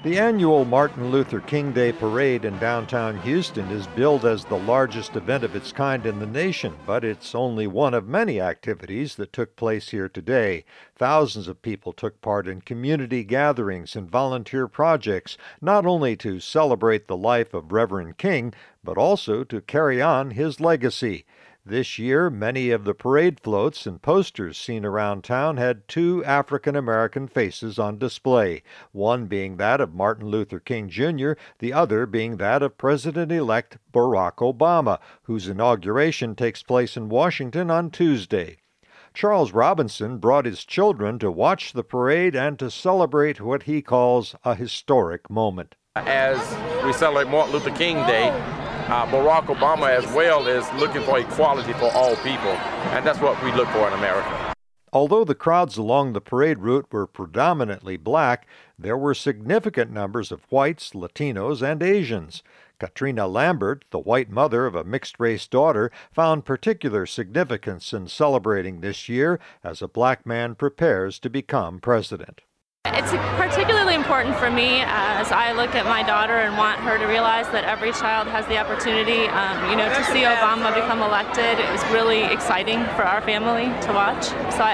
The annual Martin Luther King Day Parade in downtown Houston is billed as the largest event of its kind in the nation, but it's only one of many activities that took place here today. Thousands of people took part in community gatherings and volunteer projects, not only to celebrate the life of Reverend King, but also to carry on his legacy. This year, many of the parade floats and posters seen around town had two African American faces on display, one being that of Martin Luther King Jr., the other being that of President-elect Barack Obama, whose inauguration takes place in Washington on Tuesday. Charles Robinson brought his children to watch the parade and to celebrate what he calls a historic moment. As we celebrate Martin Luther King Day, Barack Obama as well is looking for equality for all people, and that's what we look for in America. Although the crowds along the parade route were predominantly black, there were significant numbers of whites, Latinos, and Asians. Katrina Lambert, the white mother of a mixed-race daughter, found particular significance in celebrating this year as a black man prepares to become president. It's particularly important for me as I look at my daughter and want her to realize that every child has the opportunity, to see Obama become elected. It was really exciting for our family to watch. So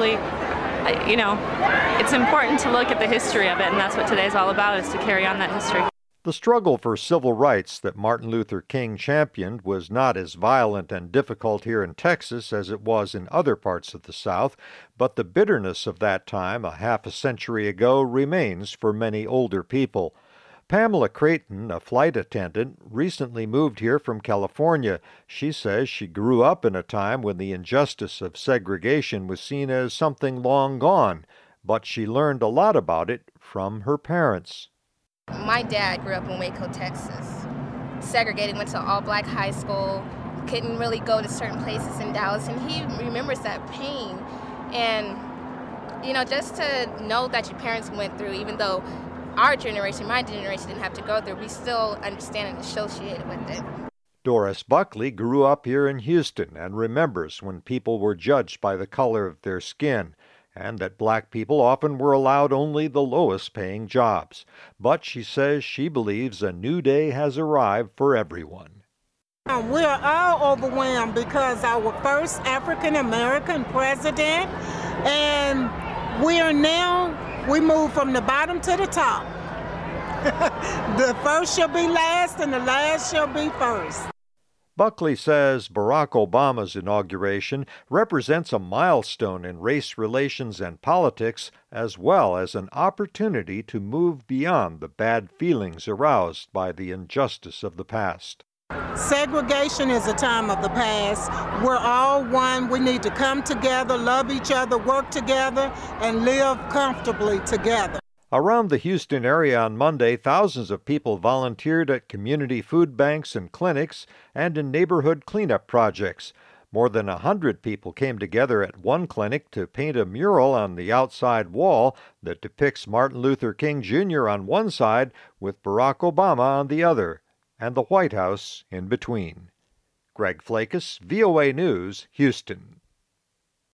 it's important to look at the history of it, and that's what today's all about, is to carry on that history. The struggle for civil rights that Martin Luther King championed was not as violent and difficult here in Texas as it was in other parts of the South, but the bitterness of that time, a half a century ago, remains for many older people. Pamela Creighton, a flight attendant, recently moved here from California. She says she grew up in a time when the injustice of segregation was seen as something long gone, but she learned a lot about it from her parents. My dad grew up in Waco, Texas. Segregated, went to an all-black high school, couldn't really go to certain places in Dallas, and he remembers that pain. And, just to know that your parents went through, even though our generation, my generation, didn't have to go through, we still understand and associate with it. Doris Buckley grew up here in Houston and remembers when people were judged by the color of their skin, and that black people often were allowed only the lowest-paying jobs. But she says she believes a new day has arrived for everyone. We are all overwhelmed because our first African-American president, and we move from the bottom to the top. The first shall be last, and the last shall be first. Buckley says Barack Obama's inauguration represents a milestone in race relations and politics, as well as an opportunity to move beyond the bad feelings aroused by the injustice of the past. Segregation is a time of the past. We're all one. We need to come together, love each other, work together, and live comfortably together. Around the Houston area on Monday, thousands of people volunteered at community food banks and clinics and in neighborhood cleanup projects. More than 100 people came together at one clinic to paint a mural on the outside wall that depicts Martin Luther King Jr. on one side with Barack Obama on the other, and the White House in between. Greg Flakus, VOA News, Houston.